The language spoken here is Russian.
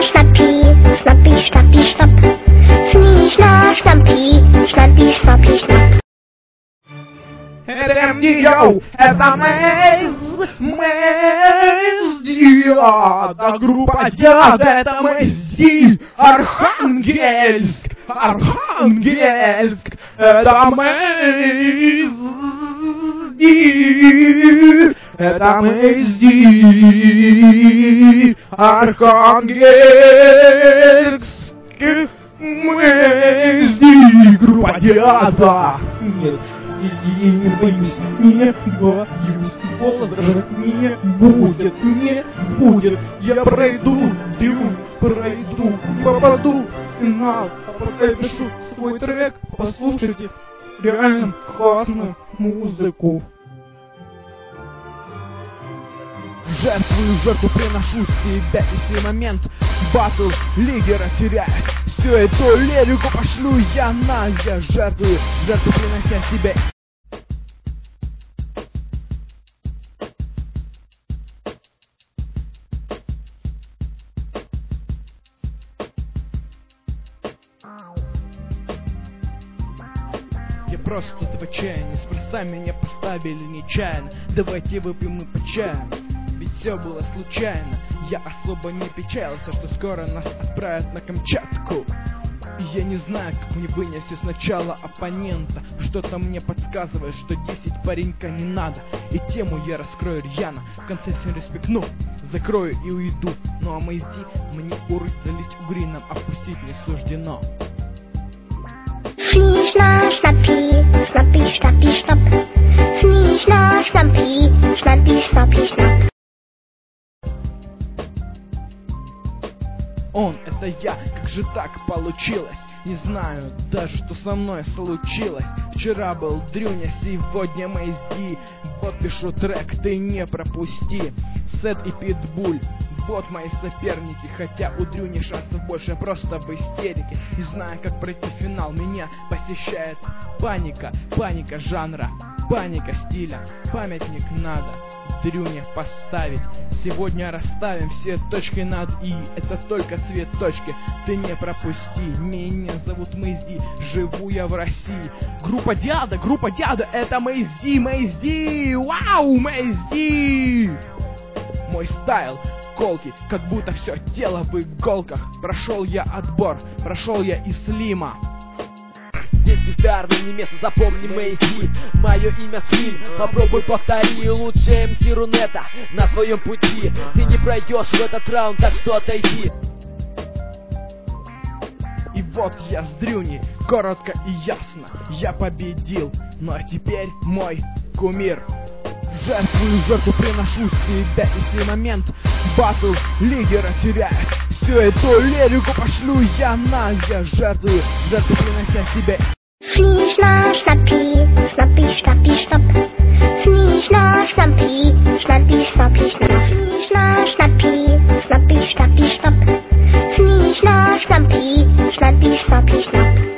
Schnappi, Schnappi, Schnappi, Schnapp. Schnie, Schnappi, Schnappi, Schnappi, Schnapp. Это МДО, это Диада, группа Диада, это Мэйзи, Архангельск, Архангельск, это Мэйзи, это Мэйзи, Архангельск, Мэйзи, группа Диада. Нет. И не боюсь, не боюсь, возражать не будет, я пройду, пройду, попаду в финал, а пока я пишу свой трек, послушайте реально классную музыку. Жертву приношу себя, если момент батл лидера теряет. Всю эту лирику пошлю я на жертву принося себя. Я просто в отчаянии, неспроста меня поставили нечаянно. Давайте выпьем мы по чаю, ведь все было случайно. Я особо не печалился, что скоро нас отправят на Камчатку. И я не знаю, как мне вынести сначала оппонента. Что-то мне подсказывает, что 10 паренька не надо. И тему я раскрою рьяно, в конце все респектну, закрою и уйду. Ну а Мэйзи мне урыть, залить угрином, опустить не суждено. Schnie, Schnappi, Schnappi, Schnappi, Schnapp. Schnie, Schnappi, Schnappi, Schnappi, Schnapp. Он, это я, как же так получилось? Не знаю даже, что со мной случилось. Вчера был Дрюня, сегодня Мэйзи. Вот пишу трек, ты не пропусти. Сэд и Питбуль, вот мои соперники. Хотя у Дрюни шансов больше, просто в истерике. Не знаю, как пройти финал, меня посещает паника. Паника жанра, паника стиля. Памятник надо Дрюне поставить. Сегодня расставим все точки над «и». Это только цвет точки, ты не пропусти. Меня зовут Мэйзи, живу я в России. Группа Диада, это Мэйзи, Мэйзи. Вау, Мэйзи. Мой стайл колки, как будто все тело в иголках. Прошел я отбор, прошел я и Слима. Здесь бездарно, не место, запомни Мэйзи. Мое имя Слим, попробуй повтори. Лучше МС Рунета на твоем пути. Ты не пройдешь в этот раунд, так что отойди. И вот я с Дрюней, коротко и ясно, я победил. Ну а теперь мой кумир. Жертву приношу себя, если момент батл лидера теряет. Всю эту лирику пошлю я на жертву принося себя. Schnie, Schnappi, Schnappi, Schnappi, Schnapp. Schnie, Schnappi, Schnappi, Schnappi, Schnapp. Schnie, Schnappi, Schnappi, Schnappi, Schnapp. Schnie, Schnappi, Schnappi, Schnappi, Schnapp.